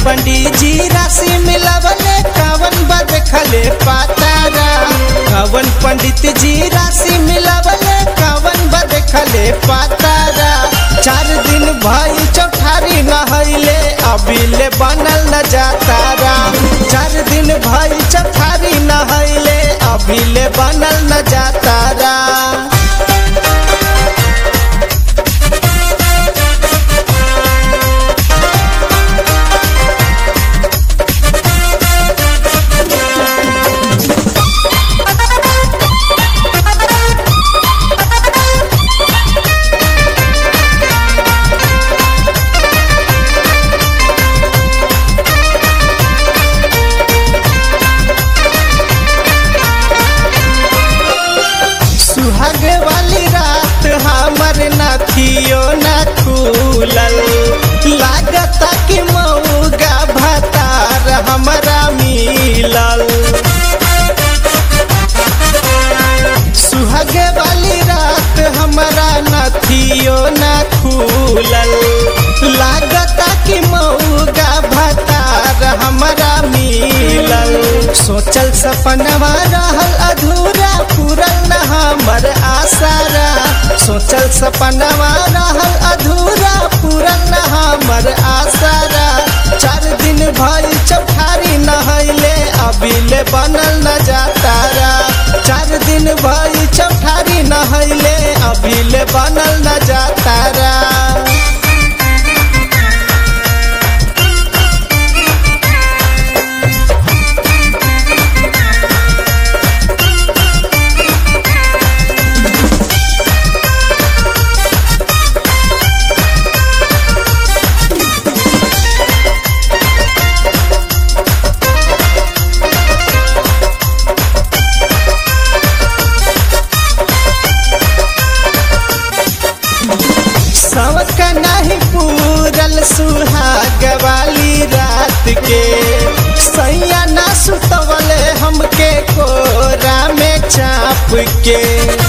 पंडित जी राशि मिलावले कवन बद खले पातारा। कवन पंडित जी राशि मिलावले कवन बद खले पातारा। 4 दिन भई चौठारी नहैले अबिले बनल न जातारा। 4 दिन भई चौठारी नहैले अबिले बनल न जातारा। सुहाग वाली रात हमर नथियो न खुलल। लागता कि मऊगा भतार हमरा मिलल। सुहाग वाली रात हमरा नथियो न खुलल। लागता कि मऊगा भतार हमरा मिलल। सोचल सपनवा रहल अधूरा पूरल न हमर आसारा। सोचल सपनवा रहल अधूरा पूरल न हमर आसारा। 4 दिन भई चौठारी नहैले अबिले बनल न जातारा। 4 दिन भई चौठारी नहैले अबिले बनल न जातारा। सबक नहीं पूरल सुहाग वाली रात के। सैया ना सुतवले हमके कोरा में चाप के।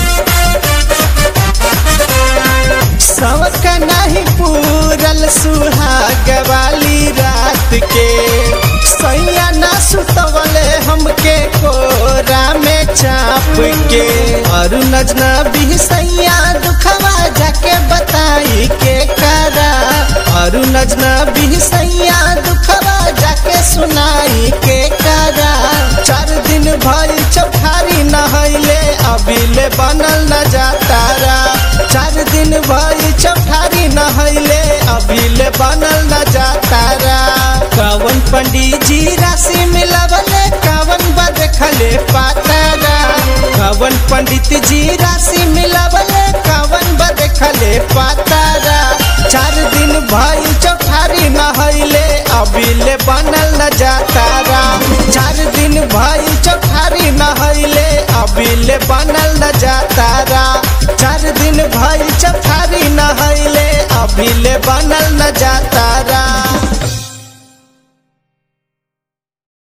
सबक नहीं पूरल सुहाग वाली रात के। सैया ना सुतवले हमके कोरा में चाप के। और नजनबी सैया दुखवा जाके बताई के करा। और नजनबी सैया दुखवा जाके सुनाई के करा। 4 दिन भई चौठारी नहैले अबिले बनल न जातारा। 4 दिन भई चौठारी नहैले अबिले बनल न जातारा। कवन पंडित जी राशि मिलावले कवन बद खले पातारा। कवन पंडित जी राशि मिलावले कवन बद खले पातारा। 4 दिन भई चौठारी नहैले अबिले बनल न जातारा। 4 दिन भई चौठारी नहैले अबिले बनल न जातारा। 4 दिन भई चौठारी नहैले अबिले बनल